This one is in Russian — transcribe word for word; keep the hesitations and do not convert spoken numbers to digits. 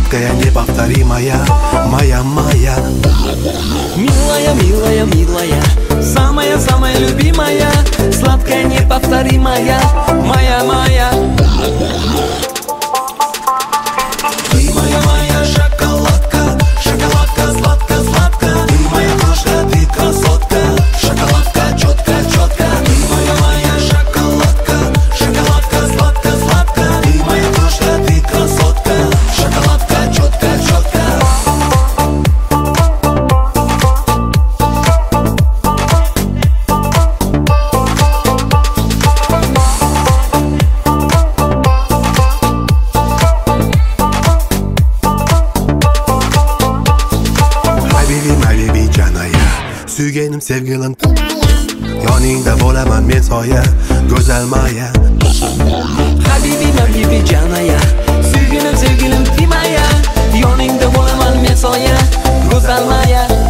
Сладкая, неповторимая, моя, моя. Милая, милая, милая, самая-самая любимая, сладкая, неповторимая, моя, моя. Ты моя, моя шоколадка, шоколадка, сладко, сладко. Ты моя крошка, ты красотка, шоколадка, четко, четко. Ты моя, моя шоколадка, шоколадка, сладко, сладко. Ты моя крошка, ты красотка, шоколадка, четко, четко. Suyganim sevgilim yoningda bo'laman men soya, go'zal Maya. Habibim, habibi janaya, suygunim sevgilim Timaya, yoningda bo'laman men soya, go'zal Maya.